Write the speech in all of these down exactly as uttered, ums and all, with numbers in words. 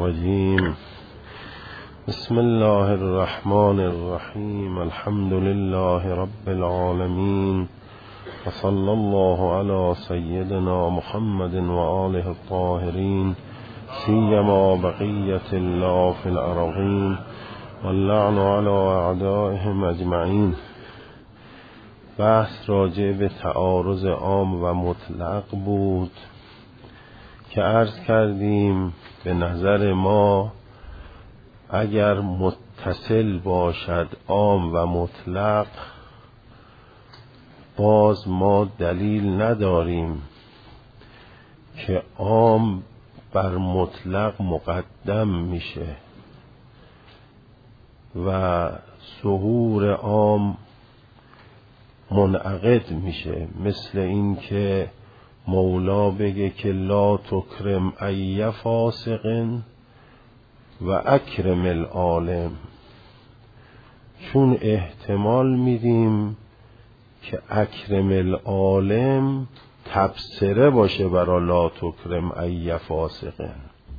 الرجيم. بسم الله الرحمن الرحيم. الحمد لله رب العالمين، وصلى الله على سيدنا محمد وآله الطاهرين، سيما بقية الله في الأرضين، واللعن على أعدائهم أجمعين. بحث راجع به تعارض عام و مطلق بود که عرض کردیم به نظر ما اگر متصل باشد عام و مطلق، باز ما دلیل نداریم که عام بر مطلق مقدم میشه و ظهور عام منعقد میشه. مثل این که مولا بگه که لا تکرم ای فاسقن و اکرم العالم، چون احتمال میدیم که اکرم العالم تبصره باشه برای لا تکرم ای فاسقن.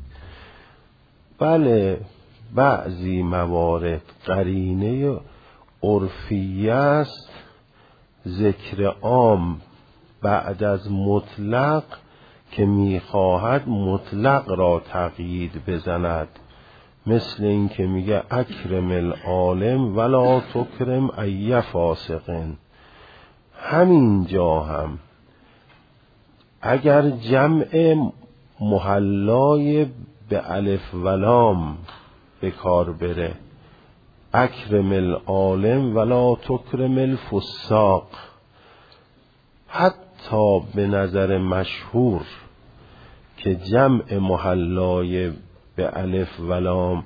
بله، بعضی موارد قرینه عرفی است ذکر عام بعد از مطلق که میخواهد مطلق را تقیید بزند، مثل این که میگه اکرم العالم ولا تکرم ای فاسقن. همینجا هم اگر جمع محلای به الف و لام به کار بره، اکرم العالم ولا تکرم الفساق، حتی به نظر مشهور که جمع محلای به الف و لام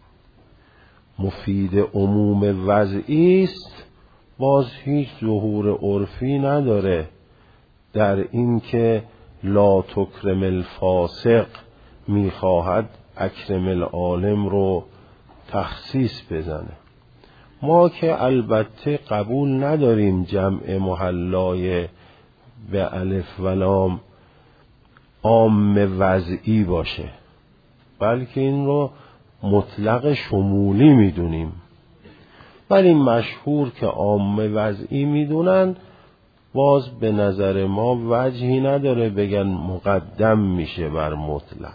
مفید عموم وضعی است، باز هیچ ظهور عرفی نداره در این که لا تکرم الفاسق میخواهد اکرم العالم رو تخصیص بزنه. ما که البته قبول نداریم جمع محلای به الف و لام عام وضعی باشه، بلکه این رو مطلق شمولی میدونیم. ولی مشهور که عام وضعی میدونن، باز به نظر ما وجهی نداره بگن مقدم میشه بر مطلق.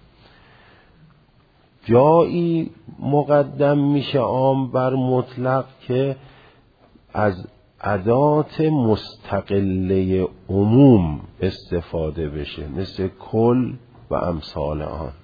جایی مقدم میشه عام بر مطلق که از ادات مستقله عموم استفاده بشه، مثل کل و امثال آن.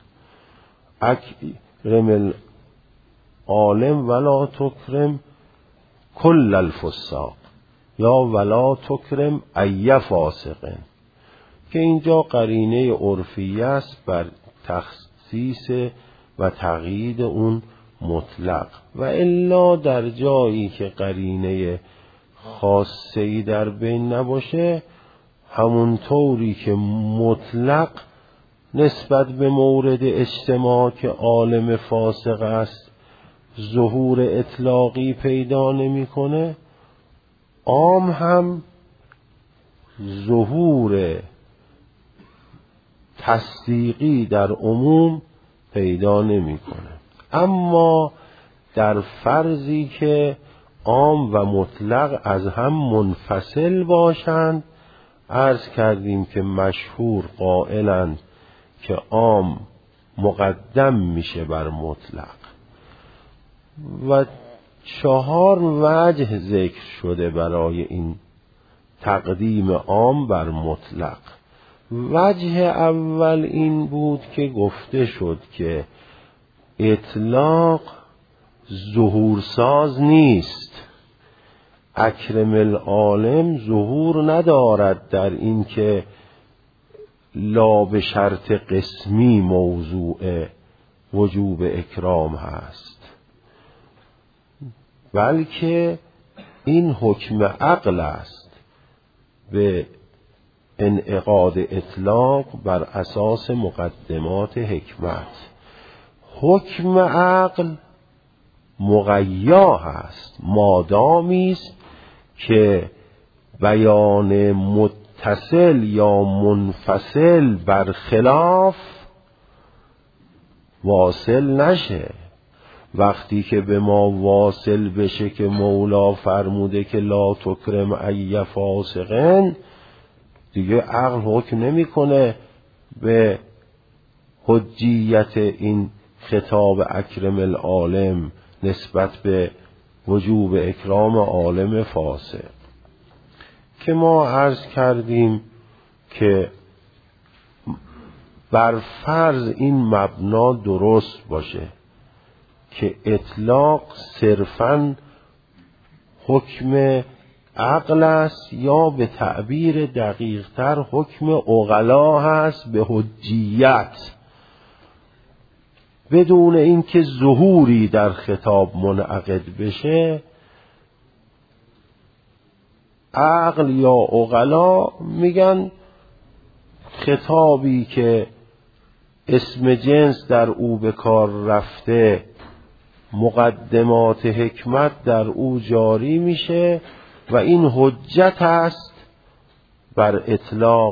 اکرم العالم ولا تکرم کل الفساق، یا ولا تکرم ای فاسقن، که اینجا قرینه عرفی است بر تخصیص و تقیید اون مطلق. و الا در جایی که قرینه خاصه‌ای در بین نباشه، همون طوری که مطلق نسبت به مورد اجتماع که عالم فاسق است ظهور اطلاقی پیدا نمی‌کنه، عام هم ظهور تصدیقی در عموم پیدا نمی‌کنه. اما در فرضی که عام و مطلق از هم منفصل باشند، عرض کردیم که مشهور قائلند که عام مقدم میشه بر مطلق. و چهار وجه ذکر شده برای این تقدیم عام بر مطلق. وجه اول این بود که گفته شد که اطلاق ظهورساز نیست. اکرم العالم ظهور ندارد در این که لا به شرط قسمی موضوع وجوب اکرام هست، بلکه این حکم عقل است به انعقاد اطلاق بر اساس مقدمات حکمت. حکم عقل مقیا هست مادامی است که بیان متصل یا منفصل بر خلاف واصل نشه. وقتی که به ما واصل بشه که مولا فرموده که لا تکرم ای فاسقن، دیگه عقل حکم نمیکنه به حجیت این خطاب اکرم العالم نسبت به وجوب اکرام عالم فاسق. که ما عرض کردیم که بر فرض این مبنا درست باشه که اطلاق صرفاً حکم عقل است یا به تعبیر دقیق‌تر حکم عقلا هست به حجیت، بدون اینکه ظهوری در خطاب منعقد بشه، عقل یا عقلا میگن خطابی که اسم جنس در او به کار رفته، مقدمات حکمت در او جاری میشه و این حجت است بر اطلاق.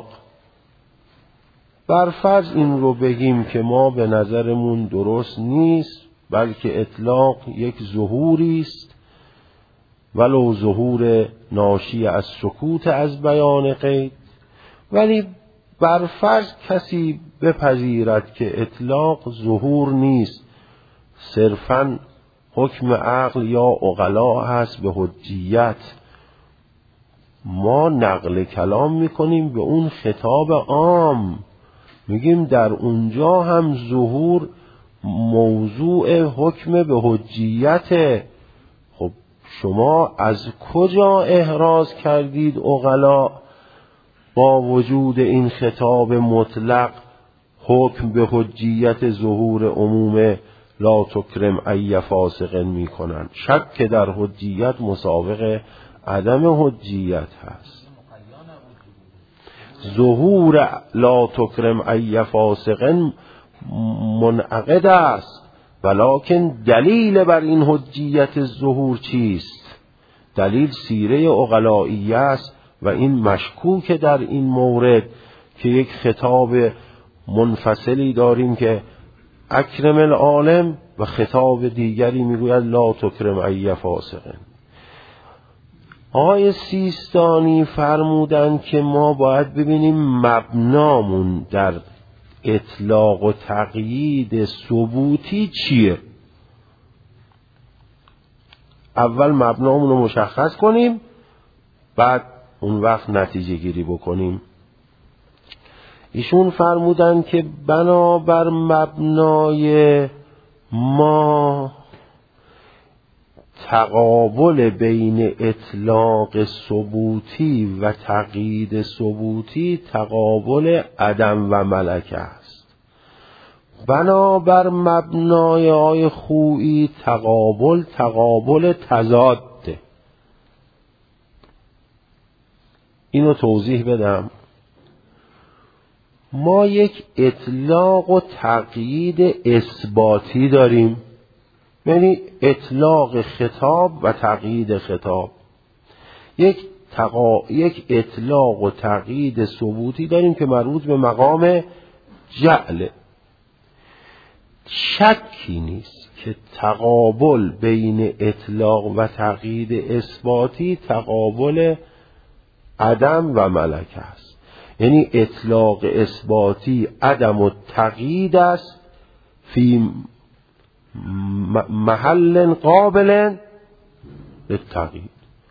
بر فرض این رو بگیم که ما به نظرمون درست نیست، بلکه اطلاق یک ظهوری است، ولو ظهور ناشی از سکوت از بیان قید، ولی بر فرض کسی بپذیرد که اطلاق ظهور نیست، صرفاً حکم عقل یا عقلا هست به حجیت، ما نقل کلام میکنیم به اون خطاب عام، میگیم در اونجا هم ظهور موضوع حکم به حجیت. خب شما از کجا احراز کردید عقلا با وجود این خطاب مطلق حکم به حجیت ظهور عموم لا تکرم ای فاسق میکنن؟ شک در حجیت مسابق عدم حجیت هست. ظهور لا تکرم ای فاسق منعقد است، ولکن دلیل بر این حجیت ظهور چیست؟ دلیل سیره عقلایی است و این مشکوک در این مورد که یک خطاب منفصلی داریم که اکرم العالم و خطاب دیگری میگوید لا تکرم ای فاسق. آقای سیستانی فرمودن که ما باید ببینیم مبنامون در اطلاق و تقیید ثبوتی چیه. اول مبنامون رو مشخص کنیم، بعد اون وقت نتیجه گیری بکنیم. ایشون فرمودن که بنابر مبنای ما تقابل بین اطلاق ثبوتی و تقیید ثبوتی تقابل عدم و ملکه است. بنابر مبنای آی خویی تقابل تقابل تضاده. اینو توضیح بدم. ما یک اطلاق و تقیید اثباتی داریم، یعنی اطلاق خطاب و تقیید خطاب. یک تقا... یک اطلاق و تقیید ثبوتی داریم که مربوط به مقام جعل. شکی نیست که تقابل بین اطلاق و تقیید اثباتی تقابل عدم و ملکه است. یعنی اطلاق اثباتی عدم و تقیید است فی محل قابل للتقیید.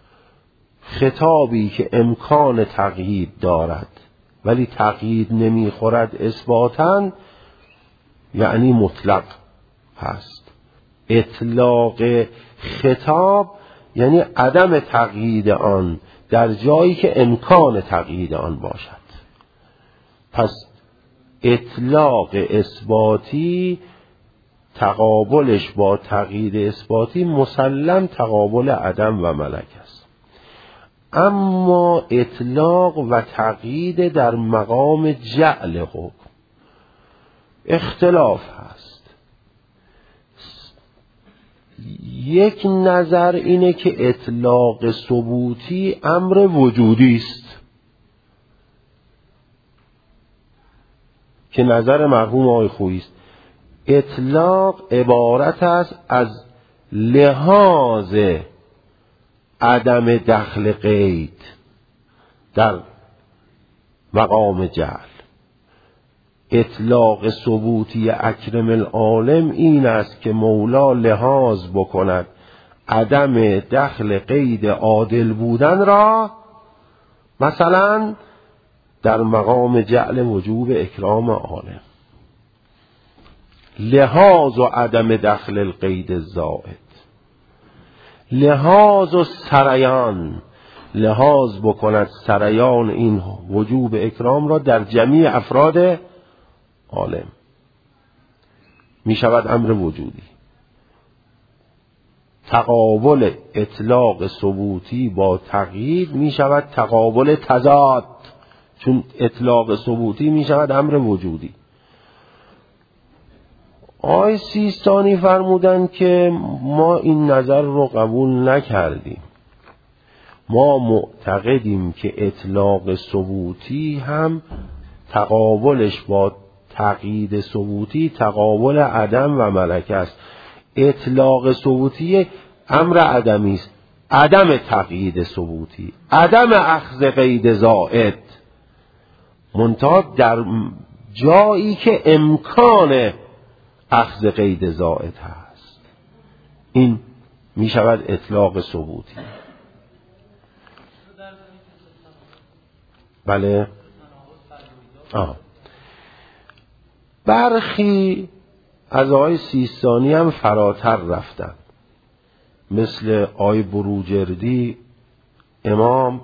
خطابی که امکان تقیید دارد ولی تقیید نمیخورد اثباتاً، یعنی مطلق هست. اطلاق خطاب یعنی عدم تقیید آن در جایی که امکان تقیید آن باشد. پس اطلاق اثباتی تقابلش با تقیید اثباتی مسلم تقابل عدم و ملک است. اما اطلاق و تقیید در مقام جعل حکم اختلاف هست. یک نظر اینه که اطلاق ثبوتی امر وجودی است که نظر مرحوم آقای خویی است. اطلاق عبارت است از لحاظ عدم دخل قید در مقام جعل. اطلاق ثبوتی اکرم العالم این است که مولا لحاظ بکند عدم دخل قید عادل بودن را مثلا در مقام جعل وجوب اکرام عالم، لحاظ و عدم دخل القید الزائد، لحاظ و سریان، لحاظ بکند سریان این وجوب اکرام را در جمیع افراد عالم، می شود امر وجودی. تقابل اطلاق ثبوتی با تقیید می شود تقابل تضاد، چون اطلاق ثبوتی می شود امر وجودی. آقای سیستانی فرمودند که ما این نظر رو قبول نکردیم، ما معتقدیم که اطلاق ثبوتی هم تقابلش با تقیید ثبوتی تقابل عدم و ملکه است. اطلاق ثبوتی امر عدمی است، عدم تقیید ثبوتی، عدم اخذ قید زائد، منتها در جایی که امکان اخذ قید زائد هست این می شود اطلاق ثبوتی. بله. آه. برخی از آقای سیستانی هم فراتر رفتن، مثل آقای بروجردی امام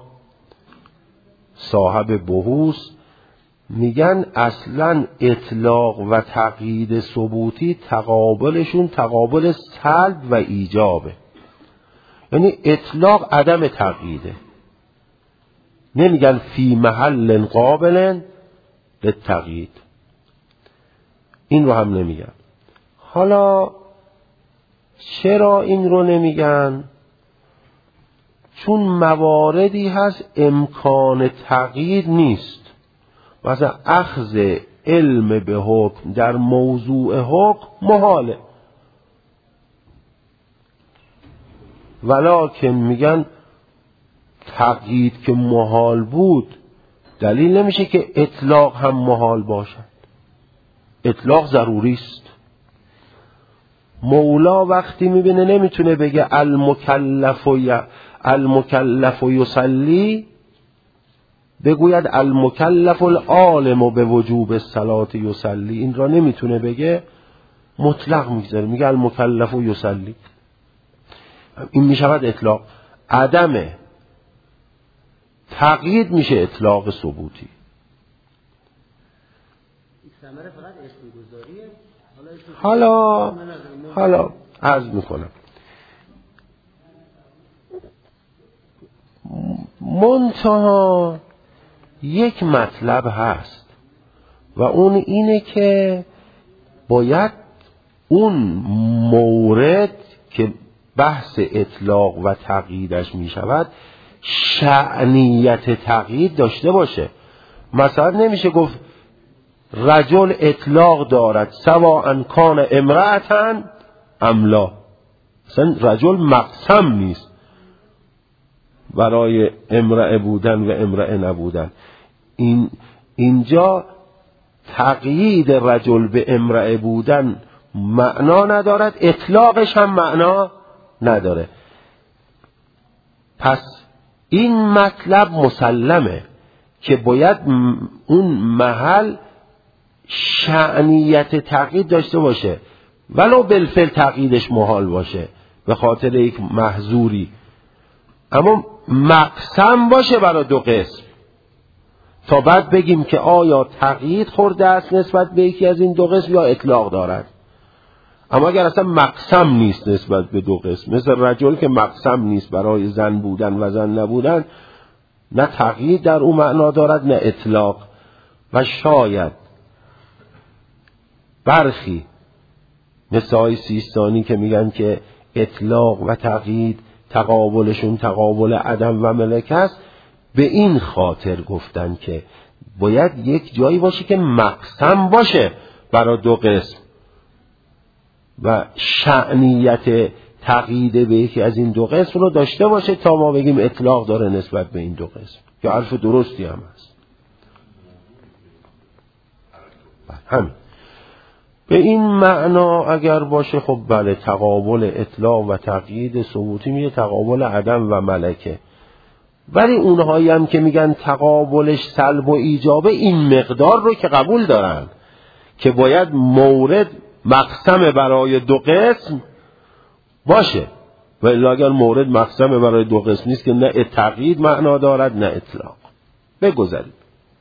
صاحب بحوث، میگن اصلا اطلاق و تقیید ثبوتی تقابلشون تقابل سلب و ایجابه، یعنی اطلاق عدم تقییده، نمیگن فی محل قابل للتقیید، این رو هم نمیگن. حالا چرا این رو نمیگن؟ چون مواردی هست امکان تقیید نیست، مثلا اخذ علم به حکم در موضوع حکم محاله، ولکن میگن تقیید که محال بود دلیل نمیشه که اطلاق هم محال باشد، اطلاق ضروری است. مولا وقتی میبینه نمیتونه بگه المکلف و المکلف و یصلی، بگوید المکلف العالم و به وجوب الصلاة یصلی، این را نمیتونه بگه، مطلق میگذاره، میگه المکلف و یصلی، این میشود اطلاق. عدم تقیید میشه اطلاق ثبوتی. حالا حالا عرض میکنم، منتها یک مطلب هست و اون اینه که باید اون مورد که بحث اطلاق و تقییدش می شود شأنیت تقیید داشته باشه. مثلا نمیشه گفت رجل اطلاق دارد سواء کان امرأتن ام لا، مثلا رجل مقسم نیست برای امرأه بودن و امرأه نبودن. این اینجا تقیید رجل به امرأه بودن معنا ندارد، اطلاقش هم معنا نداره. پس این مطلب مسلمه که باید اون محل شأنیت تقیید داشته باشه، ولو بالفعل تقییدش محال باشه به خاطر یک محظوری، اما مقسم باشه برای دو قسم، تا بعد بگیم که آیا تقیید خورده است نسبت به یکی از این دو قسم یا اطلاق دارد. اما اگر اصلا مقسم نیست نسبت به دو قسم، مثل رجل که مقسم نیست برای زن بودن و زن نبودن، نه تقیید در اون معنا دارد نه اطلاق. و شاید برخی مثل آقای سیستانی که میگن که اطلاق و تقیید تقابلشون تقابل عدم و ملک است، به این خاطر گفتن که باید یک جایی باشه که مقسم باشه برای دو قسم، و شأنیت تقیید به یکی از این دو قسم رو داشته باشه تا ما بگیم اطلاق داره نسبت به این دو قسم، که حرف درستی هم هست. همین به این معنا اگر باشه خب بله، تقابل اطلاق و تقیید ثبوتی میگه تقابل عدم و ملکه. ولی اونهایی هم که میگن تقابلش سلب و ایجابه، این مقدار رو که قبول دارن که باید مورد مقسم برای دو قسم باشه، و الا اگر مورد مقسم برای دو قسم نیست که نه تقیید معنا دارد نه اطلاق. بگذارید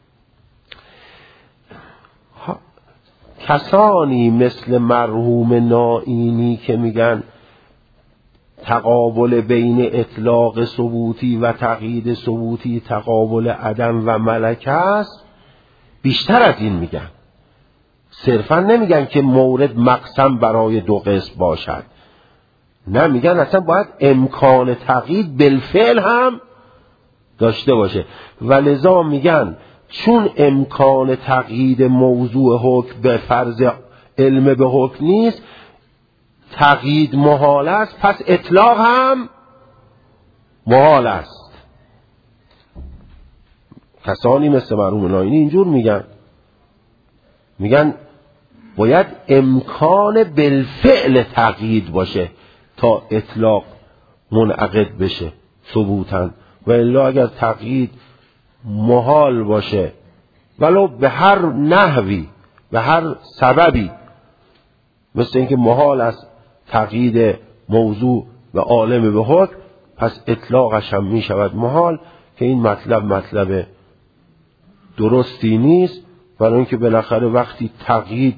کسانی مثل مرحوم نائینی که میگن تقابل بین اطلاق ثبوتی و تقیید ثبوتی تقابل عدم و ملکه است، بیشتر از این میگن. صرفا نمیگن که مورد مقسم برای دو قسم باشد، نه، میگن اصلا باید امکان تقیید بالفعل هم داشته باشه. و لذا میگن چون امکان تقیید موضوع حکم به فرض علم به حکم نیست، تقیید محال است، پس اطلاق هم محال است. کسانی مثل مرحوم نائینی اینجور میگن، میگن باید امکان بالفعل تقیید باشه تا اطلاق منعقد بشه ثبوتاً، و الا اگر تقیید محال باشه ولو به هر نحوی به هر سببی، مثل اینکه محال است تقیید موضوع و عالم به حکم، پس اطلاقش هم می شود محال، که این مطلب مطلب درستی نیست. برای اینکه بالاخره وقتی تقیید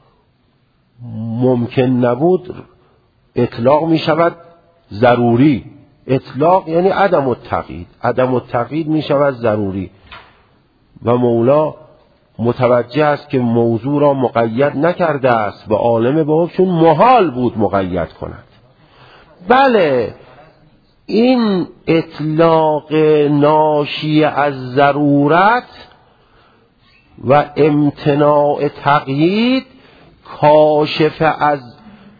ممکن نبود اطلاق می شود ضروری. اطلاق یعنی عدم التقیید، عدم التقیید می شود ضروری، و مولا متوجه است که موضوع را مقید نکرده است به عالم به حکم، چون محال بود مقید کند. بله، این اطلاق ناشی از ضرورت و امتناع تقیید کاشف از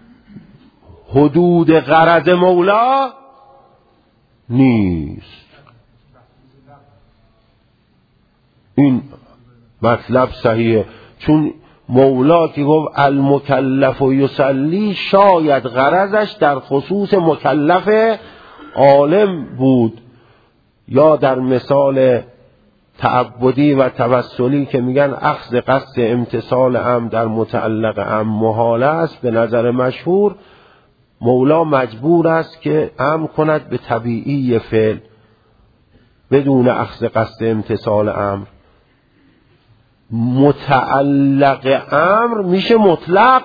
حدود غرض مولا نیست. این مطلب صحیحه، چون مولا که گفت المکلف و یصلی، شاید غرضش در خصوص مکلف عالم بود، یا در مثال تعبدی و توسلی که میگن اخذ قصد امتثال امر در متعلق امر محال است، به نظر مشهور مولا مجبور است که امر کند به طبیعی فعل بدون اخذ قصد امتثال امر. متعلق امر میشه مطلق،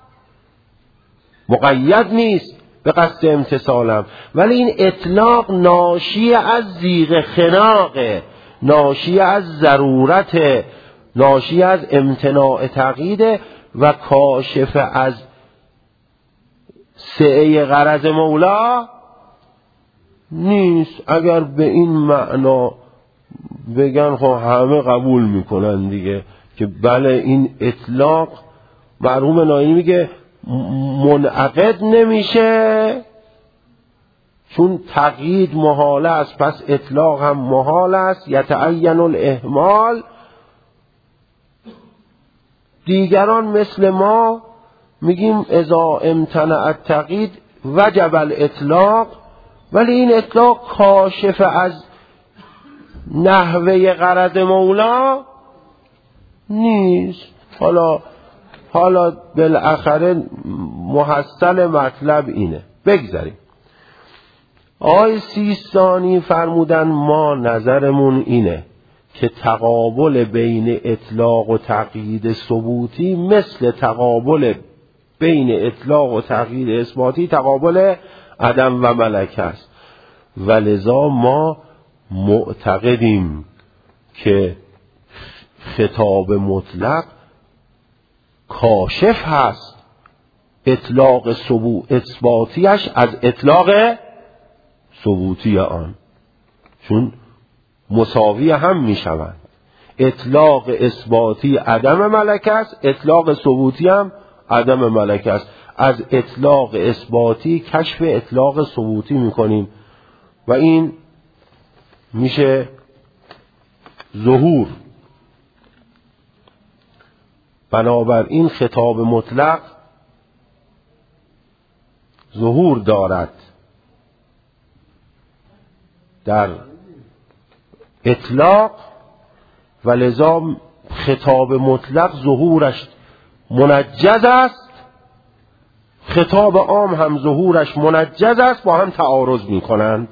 مقید نیست به قصد امتثال امر، ولی این اطلاق ناشی از زیغ خناقه، ناشی از ضرورت، ناشی از امتناع تقیید و کاشف از سعه غرض مولا نیست. اگر به این معنا بگن خب همه قبول میکنن دیگه که بله این اطلاق، مرحوم نائینی میگه منعقد نمیشه چون تقیید محال است، پس اطلاق هم محال است، یتعین الاحمال. دیگران مثل ما میگیم اذا امتنع التقیید وجب الاطلاق، ولی این اطلاق کاشف از نحوه غرض مولا نیست. حالا حالا بالاخره محصل مطلب اینه. بگذاریم. آقای سیستانی فرمودن ما نظرمون اینه که تقابل بین اطلاق و تقیید ثبوتی مثل تقابل بین اطلاق و تقیید اثباتی تقابل عدم و ملکه است، و لذا ما معتقدیم که خطاب مطلق کاشف هست اطلاق ثبوت اثباتیش از اطلاق ثبوتی آن، چون مساوی هم می شوند. اطلاق اثباتی عدم ملکه است، اطلاق ثبوتی هم عدم ملکه است. از اطلاق اثباتی کشف اطلاق ثبوتی میکنیم و این میشه ظهور. بنابراین خطاب مطلق ظهور دارد در اطلاق و لذا خطاب مطلق ظهورش منجز است، خطاب عام هم ظهورش منجز است، با هم تعارض می کنند.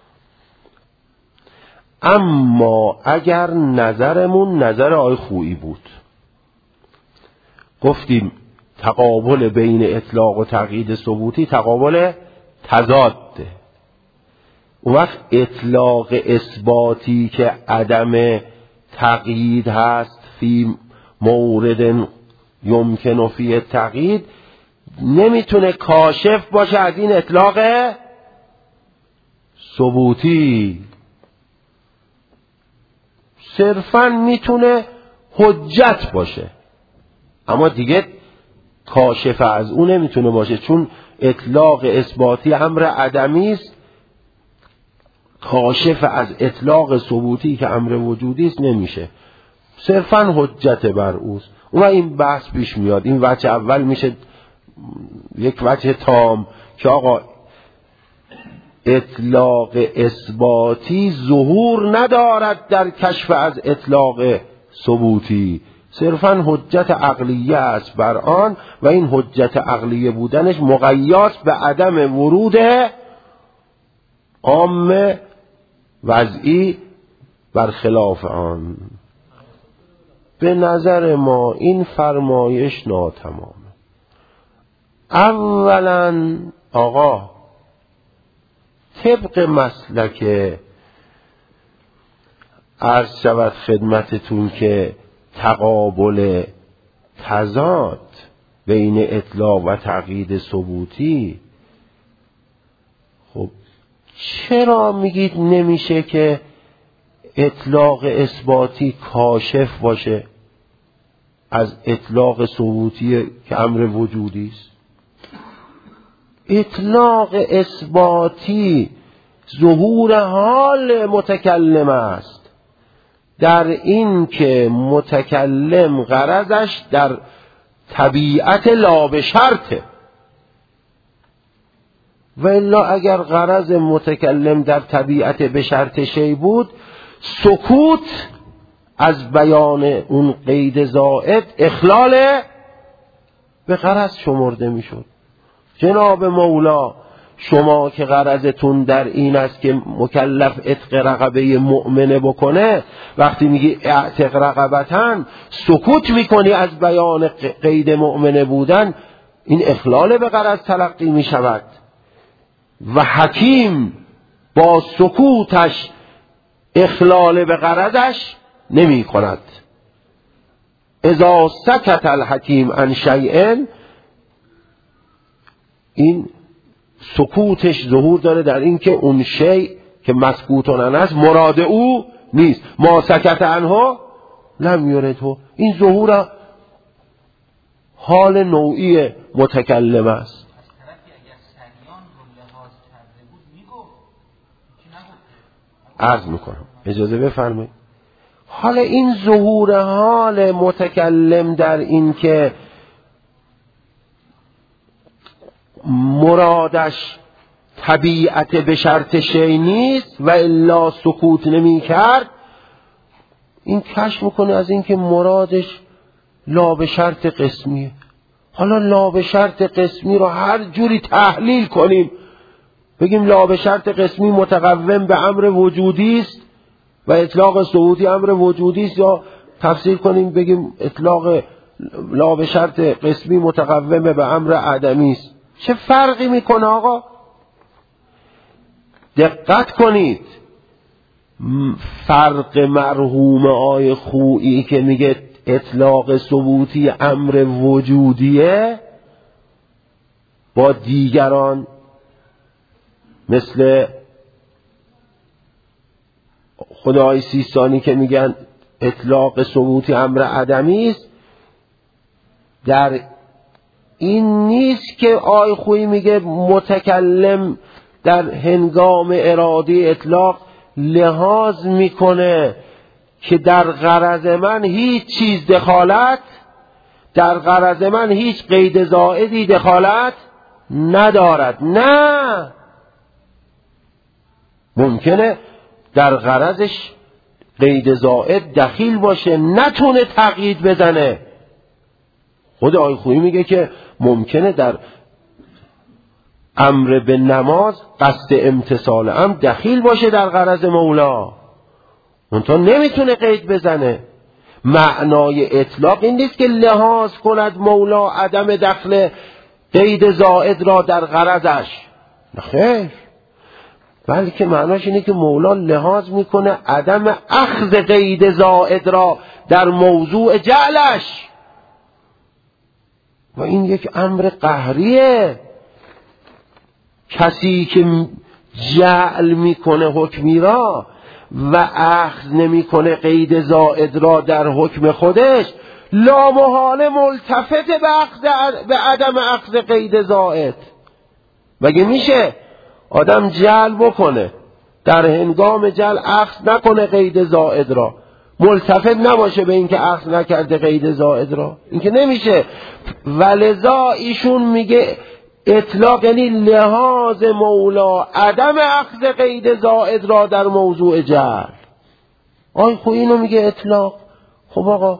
اما اگر نظرمون نظر آی خویی بود، گفتیم تقابل بین اطلاق و تقیید ثبوتی تقابل تضاده. اون وقت اطلاق اثباتی که عدم تقیید هست فی مورد یمکن فی تقیید نمیتونه کاشف باشه از این اطلاق ثبوتی، صرفاً میتونه حجت باشه، اما دیگه کاشف از اون نمیتونه باشه، چون اطلاق اثباتی امر عدمی است، کاشف از اطلاق ثبوتی که امر وجودی است نمیشه، صرفاً حجت بر اوست. اون این بحث پیش میاد. این وجه اول میشه یک وجه تام که آقا اطلاق اثباتی ظهور ندارد در کشف از اطلاق ثبوتی، صرفاً حجت عقلیه است بر آن و این حجت عقلیه بودنش مقیاس به عدم ورود عام وضعی برخلاف آن. به نظر ما این فرمایش ناتمامه. اولا آقا طبق مسلک عرض شود خدمتتون که تقابل تضاد بین اطلاق و تقیید ثبوتی، خب چرا میگید نمیشه که اطلاق اثباتی کاشف باشه از اطلاق ثبوتی که امر وجودی است؟ اطلاق اثباتی ظهور حال متکلم است، در این که متکلم غرضش در طبیعت لا به شرطه، و الا اگر غرض متکلم در طبیعت به شرط شی بود، سکوت از بیان اون قید زائد اخلال به غرض شمرده میشد. جناب مولا شما که غرضتون در این است که مکلف عتق رقبه مؤمنه بکنه، وقتی میگی اعتق رقبتن سکوت میکنی از بیان قید مؤمنه بودن، این اخلال به غرض تلقی میشود و حکیم با سکوتش اخلال به غرضش نمی کند. اذا سکت الحکیم عن شیء، این سکوتش ظهور داره در این که اون شیء که مسکوتون عنه است مراد او نیست. ما سکت عنه لم یرده، این ظهور حال نوعی متکلم است. عرض میکنم اجازه بفرمایید. حالا این ظهور حال متکلم در این که مرادش طبیعت به شرط شی نیست و الا سکوت نمی کرد، این کشف میکنه از این که مرادش لا به شرط قسمیه. حالا لا به شرط قسمی رو هر جوری تحلیل کنیم، بگیم لا به شرط قسمی متقوم به امر وجودی است و اطلاق ثبوتی امر وجودی است، یا تفسیر کنیم بگیم اطلاق لا به شرط قسمی متقوم به امر عدمی است، چه فرقی میکنه آقا؟ دقت کنید، فرق مرحوم آی خویی که میگه اطلاق ثبوتی امر وجودیه با دیگران مثل خدای سیستانی که میگن اطلاق ثبوتی امر عدمی است، در این نیست که آی خویی میگه متکلم در هنگام اراده اطلاق لحاظ میکنه که در غرض من هیچ چیز دخالت، در غرض من هیچ قید زائدی دخالت ندارد. نه، ممکنه در غرضش قید زائد دخیل باشه، نتونه تقیید بزنه. خود آی خویی میگه که ممکنه در امر به نماز قصد امتثال امر دخیل باشه در غرض مولا، اونطور نمیتونه قید بزنه. معنای اطلاق این نیست که لحاظ کند مولا عدم دخل قید زائد را در غرضش، نخیر، بلکه معناش اینه که مولا لحاظ میکنه عدم اخذ قید زائد را در موضوع جعلش، و این یک امر قهریه. کسی که جعل میکنه حکمی را و اخذ نمیکنه قید زائد را در حکم خودش، لامحاله ملتفت به, به عدم اخذ قید زائد. مگه میشه آدم جعل بکنه در هنگام جعل اخذ نکنه قید زائد را، ملتفت نباشه به اینکه اخذ نکرده قید زائد را؟ این که نمیشه. ولذا ایشون میگه اطلاق یعنی لحاظ مولا عدم اخذ قید زائد را در موضوع جعل. آی خویی اینو میگه اطلاق. خب آقا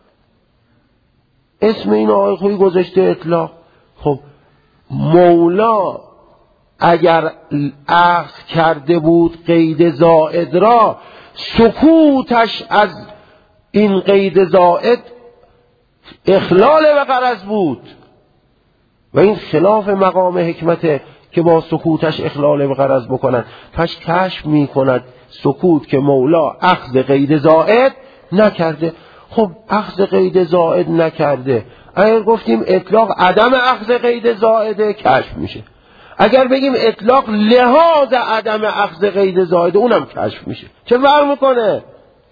اسم اینو آی خویی گذاشته اطلاق. خب مولا اگر اخذ کرده بود قید زائد را، سکوتش از این قید زائد اخلال به غرض بود، و این خلاف مقام حکمته که با سکوتش اخلال به غرض بکنن. پس کشف میکند سکوت که مولا اخذ قید زائد نکرده. خب اخذ قید زائد نکرده، اگر گفتیم اطلاق عدم اخذ قید زائد کشف میشه. اگر بگیم اطلاق لحاظ عدم اخذ قید زائد اونم کشف میشه. چه فرق میکنه؟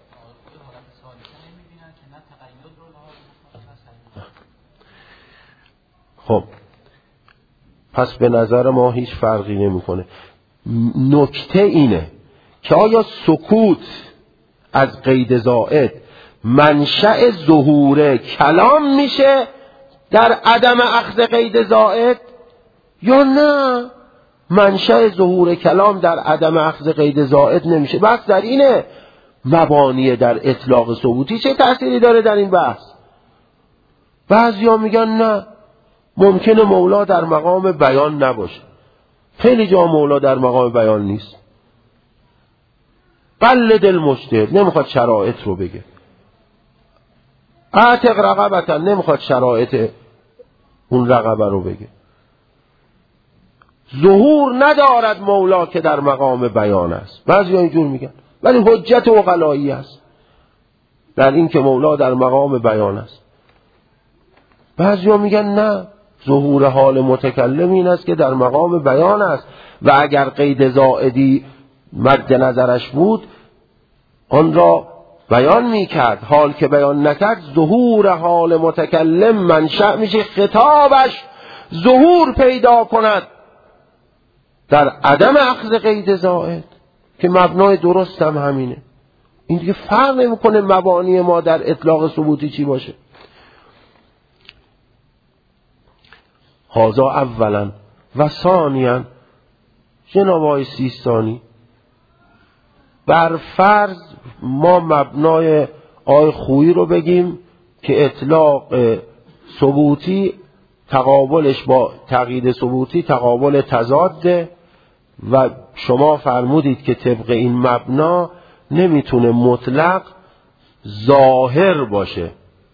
خب پس به نظر ما هیچ فرقی نمیکنه. نکته اینه که آیا سکوت از قید زائد منشأ ظهور کلام میشه در عدم اخذ قید زائد، یا نه منشأ ظهور کلام در عدم اخذ قید زائد نمیشه؟ بحث در اینه. مبانی در اطلاق ثبوتی چه تأثیری داره در این بحث؟ بعضیا میگن نه، ممکنه مولا در مقام بیان نباشه. خیلی جا مولا در مقام بیان نیست. قلد المجتهد، نمیخواد شرایط رو بگه. اعتق رقبتا، نمیخواد شرایط اون رقبه رو بگه. ظهور ندارد مولا که در مقام بیان است. بعضی ها اینجور میگن، ولی حجت عقلایی است در این که مولا در مقام بیان است. بعضی ها میگن نه، ظهور حال متکلم این است که در مقام بیان است، و اگر قید زائدی مد نظرش بود آن را بیان میکرد. حال که بیان نکرد، ظهور حال متکلم منشأ میشه خطابش ظهور پیدا کند در عدم اخذ قید زائد، که مبنای درست هم همینه. این دیگه فرق نمیکنه مبانی ما در اطلاق ثبوتی چی باشه. هذا اولا و ثانیا. جناب آقای سیستانی، بر فرض ما مبنای آقای خویی رو بگیم که اطلاق ثبوتی تقابلش با تقیید ثبوتی تقابل تضاده، و شما فرمودید که طبق این مبنا نمیتونه مطلق ظاهر باشه،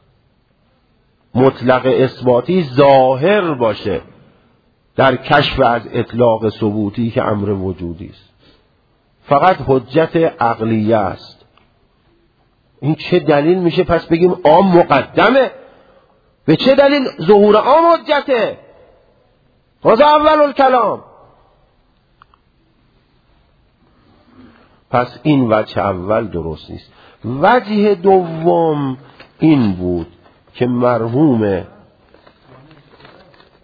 مطلق اثباتی ظاهر باشه در کشف از اطلاق ثبوتی که امر وجودی است، فقط حجت عقلیه است. این چه دلیل میشه پس بگیم عام مقدمه؟ به چه دلیل ظهور عام حجته؟ هذا اول الکلام. پس این وجه اول درست نیست. وجه دوم این بود که مرحوم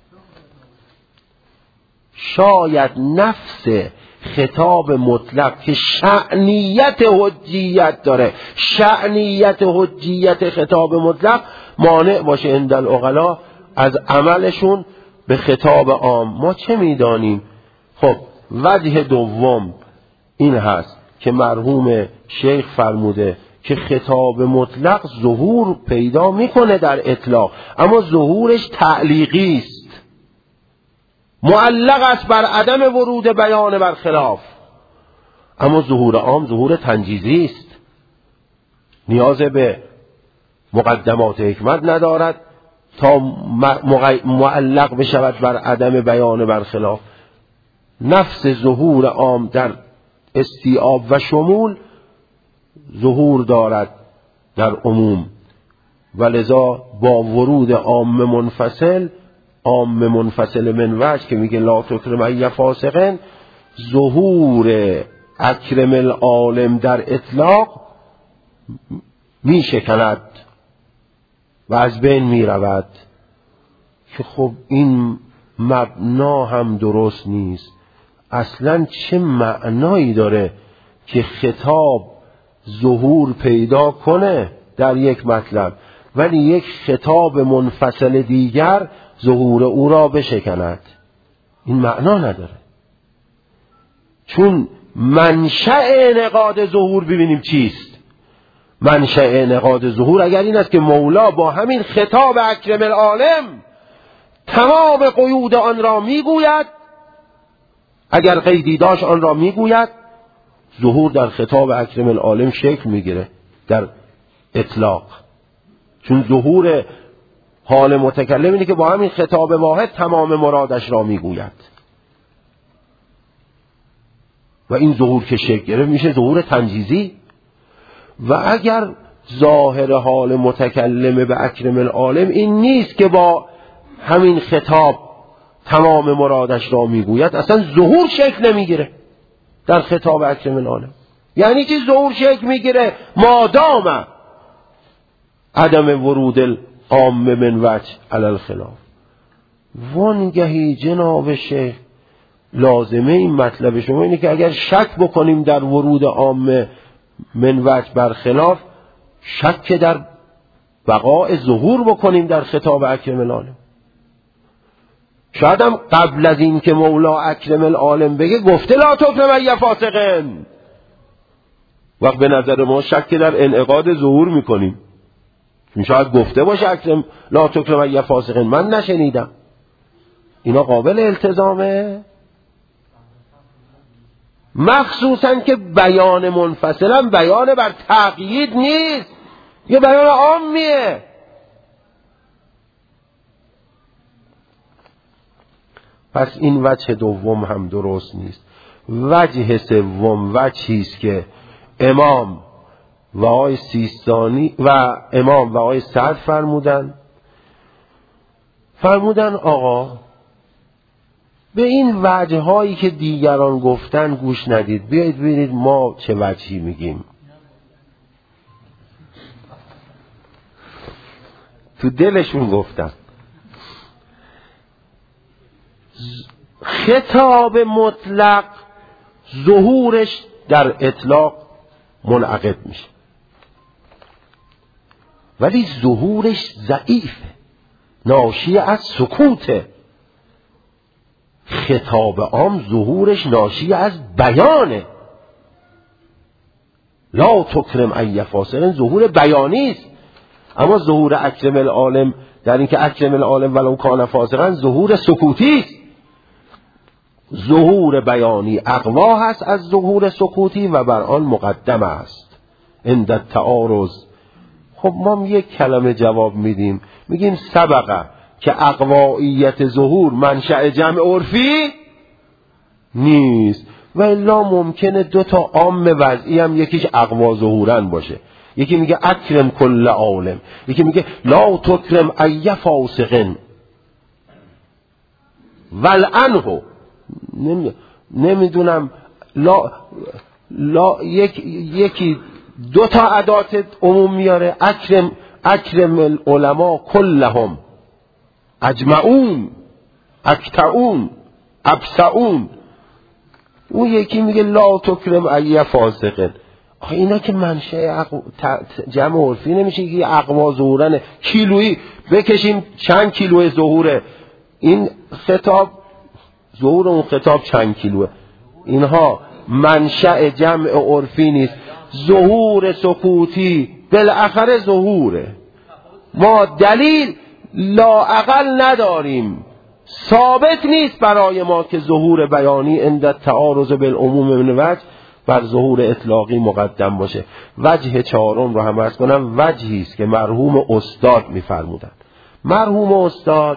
شاید نفس خطاب مطلق که شأنیت حجیت داره، شأنیت حجیت خطاب مطلق مانع باشه عند العقلا از عملشون به خطاب عام. ما چه میدانیم؟ خب وجه دوم این هست که مرحوم شیخ فرموده که خطاب مطلق ظهور پیدا میکنه در اطلاق، اما ظهورش تعلیقی است، معلق است بر عدم ورود بیان بر خلاف. اما ظهور عام ظهور تنجیزی است، نیاز به مقدمات حکمت ندارد تا معلق بشود بر عدم بیان بر خلاف. نفس ظهور عام در استیعاب و شمول ظهور دارد در عموم، ولذا با ورود عام منفصل، عام منفصل من وجه که میگه لا تکرم ای فاسقن، ظهور اکرم العالم در اطلاق میشکند و از بین میرود. که خب این مبنا هم درست نیست. اصلا چه معنایی داره که خطاب ظهور پیدا کنه در یک مطلب ولی یک خطاب منفصل دیگر ظهور او را بشکند؟ این معنا نداره. چون منشأ انعقاد ظهور ببینیم چیست. منشأ انعقاد ظهور اگر این است که مولا با همین خطاب اکرم العالم تمام قیود آن را میگوید، اگر قیدی داشت آن را میگوید، ظهور در خطاب اکرم العالم شکل میگیره در اطلاق. چون ظهور حال متکلم اینه که با همین خطاب واحد تمام مرادش را میگوید و این ظهور که شکل گرفت میشه ظهور تنجیزی. و اگر ظاهر حال متکلم به اکرم العالم این نیست که با همین خطاب تمام مرادش را میگوید، اصلا ظهور شکل نمیگیره در خطاب اکرم العالم. یعنی چی ظهور شکل میگیره؟ مادام عدم ورود العام من وجه علی الخلاف. وانگهی جناب شیخ لازمه این مطلب شما اینه که اگر شک بکنیم در ورود عام من وجه بر خلاف، شک در بقاء ظهور بکنیم در خطاب اکرم العالم. شاید هم قبل از این که مولا اکرم العالم بگه گفته لا تکرم ای فاسقن، وقت به نظر ما شک در انعقاد ظهور میکنیم. شاید گفته باشه اکرم لا تکرم ای فاسقن، من نشنیدم. اینا قابل التزامه؟ مخصوصا که بیان منفصلا بیان بر تقیید نیست، یه بیان عامیه. پس این وجه دوم هم درست نیست. وجه سوم وجهی است که امام و آقای سیستانی و امام و آقای سعد فرمودن فرمودن آقا به این وجه هایی که دیگران گفتن گوش ندید، بیایید ببینید ما چه وجهی میگیم. تو دلشون گفتن خطاب مطلق ظهورش در اطلاق منعقد میشه، ولی ظهورش ضعیفه، ناشی از سکوته. خطاب عام ظهورش ناشی از بیانه. لا تکرم ای فاسقن ظهور بیانی است، اما ظهور اکرم العالم در این که اکرم العالم ولو کان فاسقا ظهور سکوتی است. ظهور بیانی اقوا هست از ظهور سکوتی و بر آن مقدم است عند التعارض. خب ما یک کلمه جواب میدیم، میگیم سبقه که اقواییت ظهور منشأ جمع عرفی نیست و الا ممکنه دو تا عام وضعی هم یکیش اقوا ظهورن باشه. یکی میگه اکرم کل عالم، یکی میگه لا تکرم ای فاسقن ولعنه. نمیدونم لا لا یک یکی دو تا ادات عموم میاره، اکرم اکرم العلماء کلهم اجمعون اکتعون ابسعون. اون یکی میگه لا تکرم ای فاسقن. آخه اینا که منشأ اقو... جمع عرفی نمیشه که اقوا ظهورنه. کیلویی بکشیم چند کیلو ظهوره، این خطاب ظهور اون خطاب چند کیلوه، اینها منشأ جمع عرفی نیست. ظهور سکوتی بالاخره ظهوره. ما دلیل لااقل نداریم، ثابت نیست برای ما که ظهور بیانی عند تعارض بالعموم من وجه بر ظهور اطلاقی مقدم باشه. وجه چهارم رو هم عرض کنم، وجهی است که مرحوم استاد می‌فرمودند. مرحوم استاد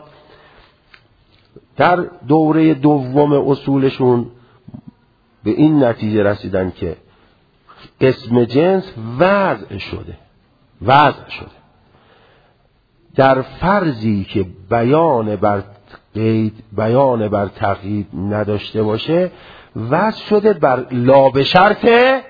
در دوره دوم اصولشون به این نتیجه رسیدن که اسم جنس وضع شده وضع شده در فرضی که بیان بر قید بیان بر تقیید نداشته باشه، وضع شده بر لا به شرط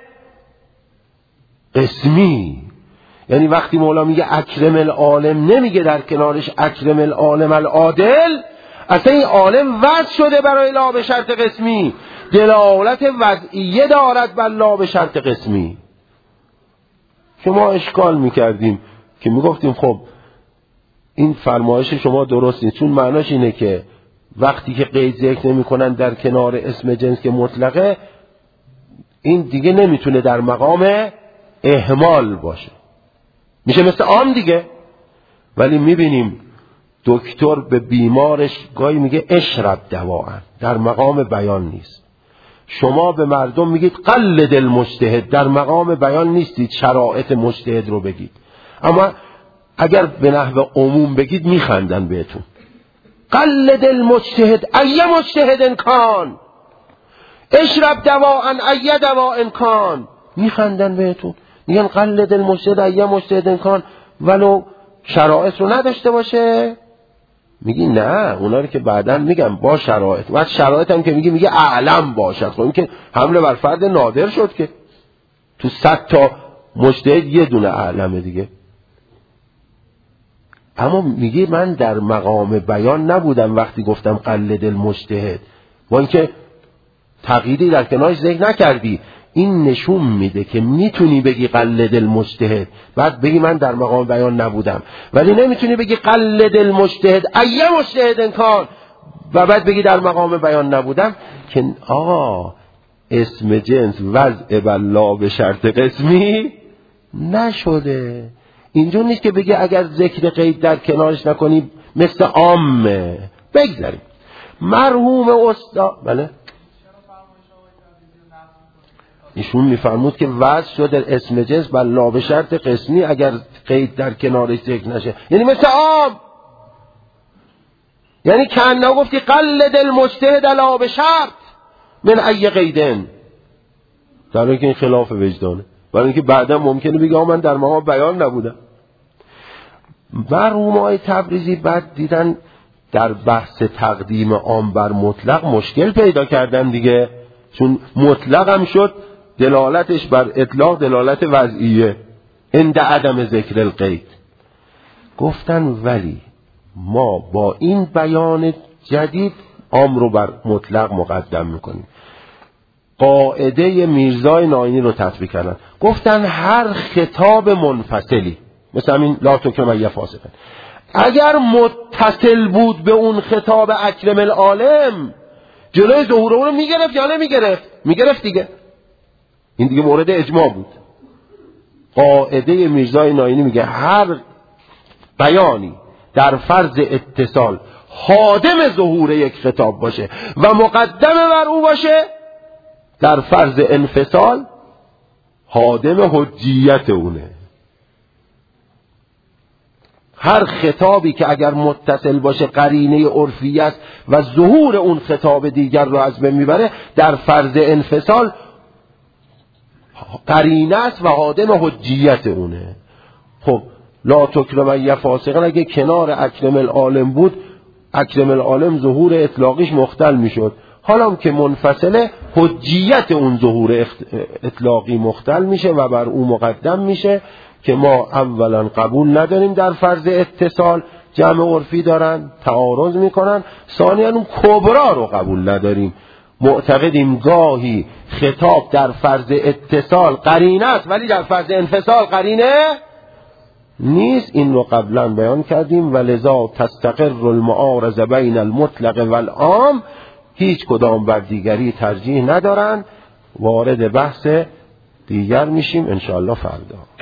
قسمی. یعنی وقتی مولا میگه اکرم العالم نمیگه در کنارش اکرم العالم العادل، اصلا این عالم وضع شده برای لا به شرط قسمی، دلالت وضعیه دارد بر لا به شرط قسمی. که ما اشکال میکردیم که میگفتیم خب این فرمایش شما درست نیست، چون معناش اینه که وقتی که قید ذکر نمی کنن در کنار اسم جنس که مطلقه، این دیگه نمیتونه در مقام اهمال باشه، میشه مثل عام دیگه. ولی میبینیم دکتر به بیمارش گاهی میگه اشرب دواء، در مقام بیان نیست. شما به مردم میگید قلد المجتهد، در مقام بیان نیستید شرایط مجتهد رو بگید. اما اگر به نحو عموم بگید میخندن بهتون. قلد المجتهد ای مجتهد کان، اشرب دواء ای دواء کان، میخندن بهتون. میگن قلد المجتهد ای مجتهد کان ولو شرایط رو نداشته باشه. میگی نه، اونا رو که بعداً میگم با شرایط، بعد شرایط هم که میگی میگه اعلم باشد. خب این که حمله بر فرد نادر شد که تو صد تا مجتهد یه دونه اعلمه دیگه. اما میگه من در مقام بیان نبودم وقتی گفتم قلد المجتهد، با اینکه تقییدی در کنارش ذکر نکردی. این نشون میده که میتونی بگی قلد المجتهد بعد بگی من در مقام بیان نبودم، ولی نمیتونی بگی قلد المجتهد ای مجتهد کان و بعد بگی در مقام بیان نبودم. که آقا اسم جنس وضع بلا به شرط قسمی نشده. اینجا نیست که بگی اگر ذکر قید در کنارش نکنی مثل عامه. بگذاریم مرحوم استاد بله ایشون میفرمود که وضع شده اسم جنس بر لا به شرط قسمی اگر قید در کنارش ذکر نشه، یعنی مثل عام. یعنی کأنه گفتی قلد المجتهد لا به شرط من ای قیدن، در حالی که این خلاف وجدانه، برای اینکه بعدا ممکنه بگه من در مقام بیان نبودم. مرحوم آقای تبریزی بعد دیدن در بحث تقدیم عام بر مطلق مشکل پیدا کردن دیگه، چون مطلق هم شد دلالتش بر اطلاق دلالت وضعیه عند عدم ذکر القید. گفتن ولی ما با این بیان جدید عام رو بر مطلق مقدم میکنیم. قاعده میرزای ناینی رو تطبیق کردن، گفتن هر خطاب منفصلی مثل همین لا تکرم ای فاسقن اگر متصل بود به اون خطاب اکرم العالم جلوی ظهور اون رو میگرفت یا نمیگرفت؟ میگرفت دیگه. این دیگه مورد اجماع بود. قاعده میرزای ناینی میگه هر بیانی در فرض اتصال خادم ظهور یک خطاب باشه و مقدم بر او باشه، در فرض انفصال خادم حجیت اونه. هر خطابی که اگر متصل باشه قرینه عرفی است و ظهور اون خطاب دیگر رو از بین میبره، در فرض انفصال قرینه است و خادم حجیت اونه. خب لا تکرم ای فاسقن اگه کنار اکرم العالم بود، اکرم العالم ظهور اطلاقیش مختل میشد. حالا که منفصله حجیت اون ظهور اطلاقی مختل میشه و بر او مقدم میشه که ما اولا قبول نداریم در فرض اتصال جمع عرفی دارن، تعارض میکنن. ثانیاً اون کبرا رو قبول نداریم، معتقدیم گاهی خطاب در فرض اتصال قرینه است ولی در فرض انفصال قرینه نیست. این رو قبلا بیان کردیم. ولذا تستقر المعارضه بین المطلق والعام، هیچ کدام بر دیگری ترجیح ندارن. وارد بحث دیگر میشیم انشاءالله فردا.